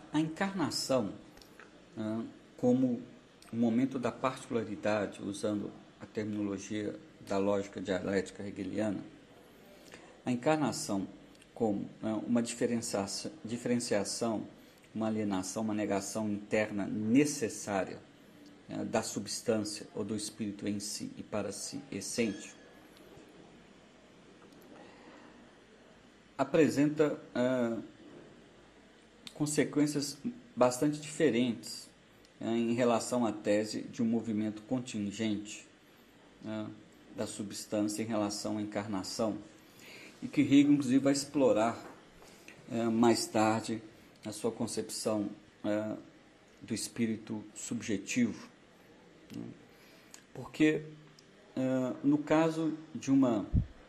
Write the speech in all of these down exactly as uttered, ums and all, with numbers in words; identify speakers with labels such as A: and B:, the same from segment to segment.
A: A encarnação, né, como o momento da particularidade, usando a terminologia da lógica dialética hegeliana, a encarnação como né, uma diferenciação, diferenciação, uma alienação, uma negação interna necessária né, da substância ou do espírito em si e para si essêntico, apresenta ah, consequências bastante diferentes né, em relação à tese de um movimento contingente né, da substância em relação à encarnação, e que Hegel, inclusive, vai explorar é, mais tarde na sua concepção é, do espírito subjetivo. Né? Porque, é, no caso de uma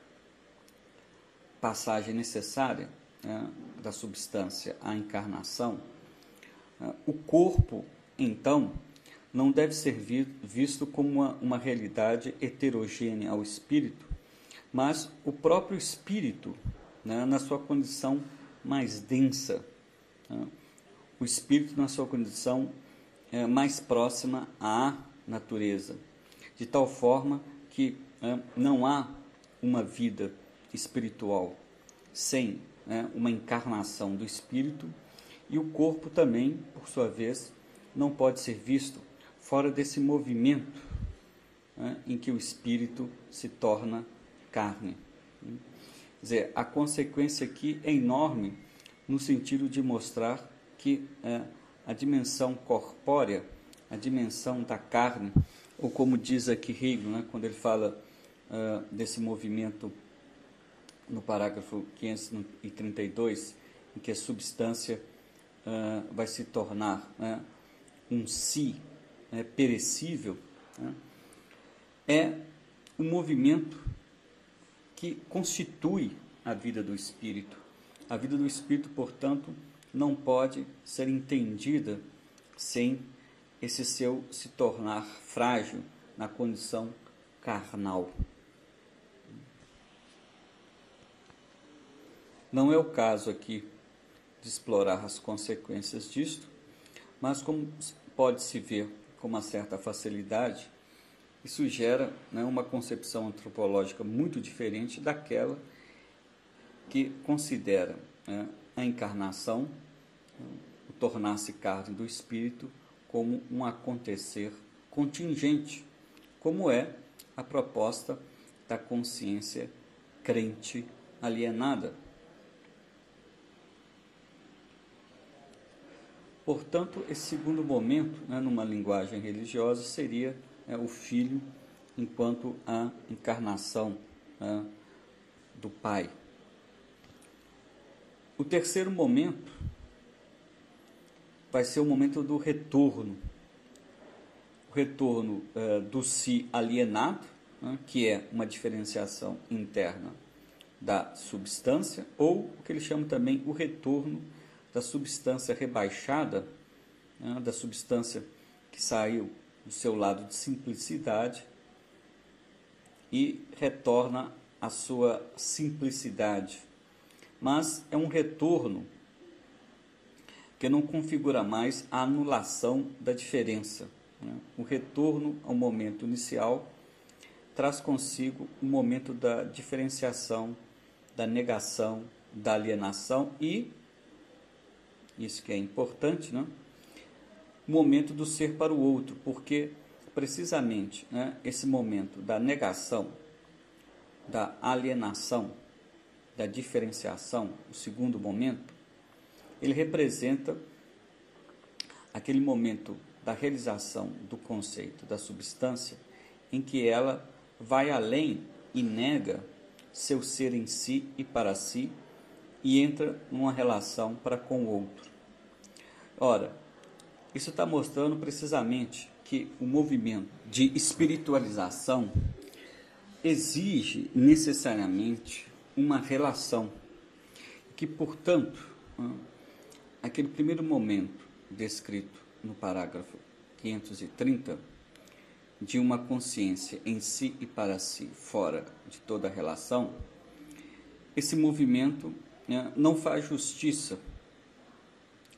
A: passagem necessária é, da substância à encarnação, é, o corpo, então, não deve ser vi, visto como uma, uma realidade heterogênea ao espírito, mas o próprio espírito, né, na sua condição mais densa, né, o espírito na sua condição é, mais próxima à natureza, de tal forma que é, não há uma vida espiritual sem né, uma encarnação do espírito, e o corpo também, por sua vez, não pode ser visto fora desse movimento né, em que o espírito se torna carne. Quer dizer, a consequência aqui é enorme no sentido de mostrar que é, a dimensão corpórea, a dimensão da carne, ou como diz aqui Hegel, né, quando ele fala uh, desse movimento no parágrafo quinhentos e trinta e dois, em que a substância uh, vai se tornar né, um si né, perecível, né, é um movimento que constitui a vida do espírito. A vida do espírito, portanto, não pode ser entendida sem esse seu se tornar frágil na condição carnal. Não é o caso aqui de explorar as consequências disto, mas como pode-se ver com uma certa facilidade, isso gera né, uma concepção antropológica muito diferente daquela que considera né, a encarnação, o tornar-se carne do espírito, como um acontecer contingente, como é a proposta da consciência crente alienada. Portanto, esse segundo momento, né, numa linguagem religiosa, seria é, o Filho enquanto a encarnação é, do Pai. O terceiro momento vai ser o momento do retorno. O retorno é, do si alienado, né, que é uma diferenciação interna da substância, ou o que ele chama também o retorno da substância rebaixada, né, da substância que saiu do seu lado de simplicidade e retorna à sua simplicidade. Mas é um retorno que não configura mais a anulação da diferença. Né? O retorno ao momento inicial traz consigo o momento da diferenciação, da negação, da alienação e, isso que é importante, né? O momento do ser para o outro, porque precisamente né, esse momento da negação, da alienação, da diferenciação, o segundo momento, ele representa aquele momento da realização do conceito da substância em que ela vai além e nega seu ser em si e para si e entra numa relação para com o outro. Ora, isso está mostrando precisamente que o movimento de espiritualização exige necessariamente uma relação, que, portanto, aquele primeiro momento descrito no parágrafo quinhentos e trinta, de uma consciência em si e para si, fora de toda relação, esse movimento né, não faz justiça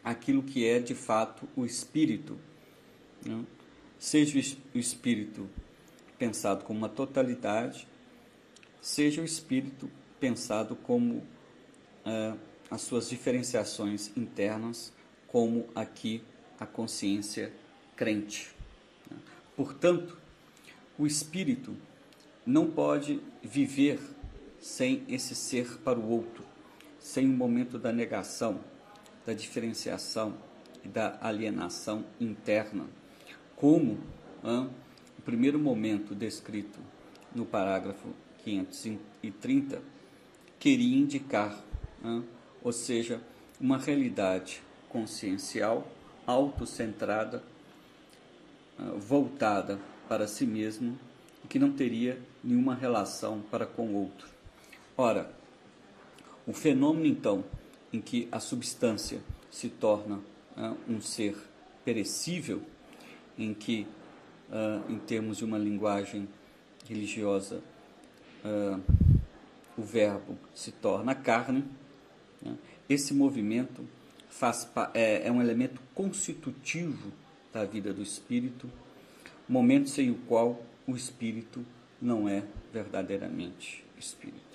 A: aquilo que é de fato o espírito, né? Seja o espírito pensado como uma totalidade, seja o espírito pensado como é, as suas diferenciações internas, como aqui a consciência crente. Portanto, o espírito não pode viver sem esse ser para o outro, sem o momento da negação, da diferenciação e da alienação interna, como ah, o primeiro momento descrito no parágrafo quinhentos e trinta queria indicar, ah, ou seja, uma realidade consciencial, autocentrada, ah, voltada para si mesmo, que não teria nenhuma relação para com o outro. Ora, o fenômeno, então, em que a substância se torna uh, um ser perecível, em que, uh, em termos de uma linguagem religiosa, uh, o verbo se torna carne, né? Esse movimento faz, é, é um elemento constitutivo da vida do espírito, momento sem o qual o espírito não é verdadeiramente espírito.